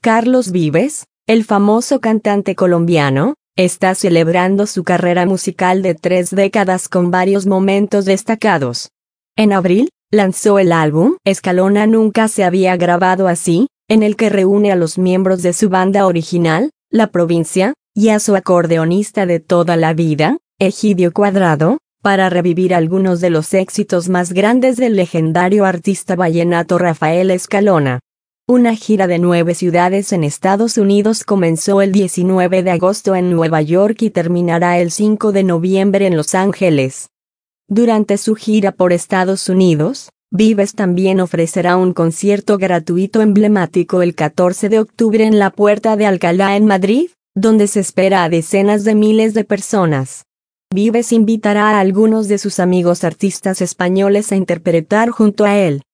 Carlos Vives, el famoso cantante colombiano, está celebrando su carrera musical de 3 décadas con varios momentos destacados. En abril, lanzó el álbum Escalona Nunca se había grabado así, en el que reúne a los miembros de su banda original, La Provincia, y a su acordeonista de toda la vida, Egidio Cuadrado, para revivir algunos de los éxitos más grandes del legendario artista vallenato Rafael Escalona. Una gira de 9 ciudades en Estados Unidos comenzó el 19 de agosto en Nueva York y terminará el 5 de noviembre en Los Ángeles. Durante su gira por Estados Unidos, Vives también ofrecerá un concierto gratuito emblemático el 14 de octubre en la Puerta de Alcalá en Madrid, donde se espera a decenas de miles de personas. Vives invitará a algunos de sus amigos artistas españoles a interpretar junto a él.